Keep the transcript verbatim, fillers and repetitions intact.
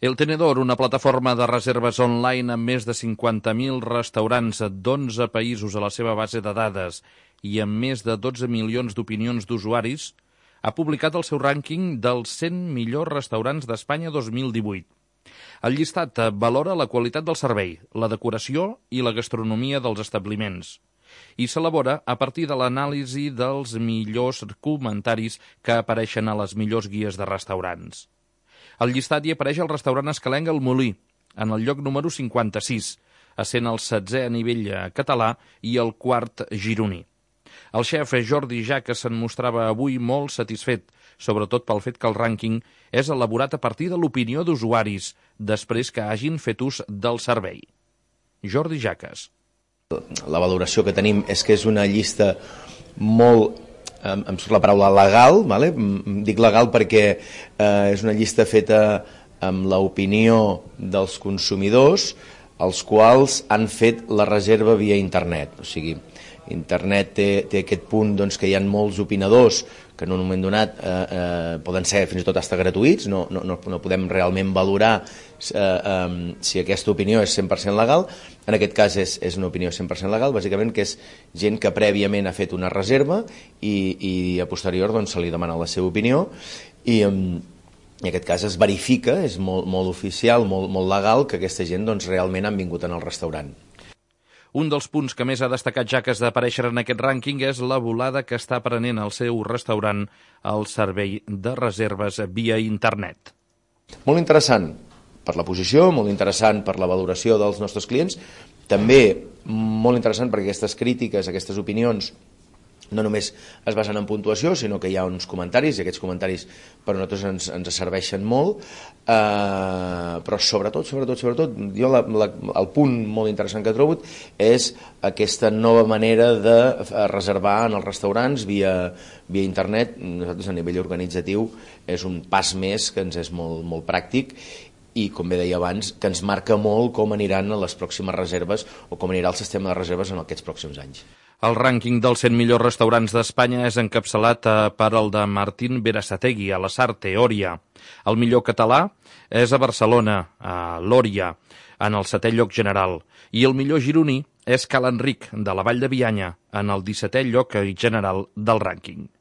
El Tenedor, una plataforma de reserves online amb més de cinquanta mil restaurants d'onze països a la seva base de dades i amb més de dotze milions d'opinions d'usuaris, ha publicat el seu rànquing dels cent millors restaurants d'Espanya dos mil divuit. El llistat valora la qualitat del servei, la decoració i la gastronomia dels establiments i s'elabora a partir de l'anàlisi dels millors comentaris que apareixen a les millors guies de restaurants. Al llistat hi apareix el restaurant Escalenc El Molí, en el lloc número cinquanta-sis, essent el setzè a nivell català i el quart gironí. El xef Jordi Jaques se'n mostrava avui molt satisfet, sobretot pel fet que el rànquing és elaborat a partir de l'opinió d'usuaris, després que hagin fet ús del servei. Jordi Jaques. La valoració que tenim és que és una llista molt, em surt la paraula legal, vale? Dic legal perquè eh, és una llista feta amb l'opinió dels consumidors, els quals han fet la reserva via internet. O sigui, internet té, té aquest punt doncs, que hi ha molts opinadors que en un moment donat eh, eh, poden ser fins i tot hasta gratuïts, no, no, no podem realment valorar eh, eh, si aquesta opinió és cent per cent legal. En aquest cas és, és una opinió cent per cent legal, bàsicament que és gent que prèviament ha fet una reserva i, i a posterior doncs, se li demana la seva opinió i eh, en aquest cas es verifica, és molt, molt oficial, molt, molt legal, que aquesta gent doncs, realment han vingut en el restaurant. Un dels punts que més ha destacat Jaques d'aparèixer en aquest rànquing és la volada que està prenent el seu restaurant al servei de reserves via internet. Molt interessant per la posició, molt interessant per la valoració dels nostres clients, també molt interessant perquè aquestes crítiques, aquestes opinions, no només es basen en puntuació, sinó que hi ha uns comentaris, i aquests comentaris per a nosaltres ens, ens serveixen molt, eh, però sobretot, sobretot, sobretot, jo la, la, el punt molt interessant que he trobat és aquesta nova manera de reservar en els restaurants via, via internet. Nosaltres a nivell organitzatiu és un pas més que ens és molt, molt pràctic i, com bé deia abans, que ens marca molt com aniran les pròximes reserves o com anirà el sistema de reserves en aquests pròxims anys. El rànquing dels cent millors restaurants d'Espanya és encapçalat per el de Martín Berasategui, a la Sarte, Òria. El millor català és a Barcelona, a l'Òria, en el setè lloc general. I el millor gironí és Ca l'Enric, de la Vall de Bianya, en el dissetè lloc general del rànquing.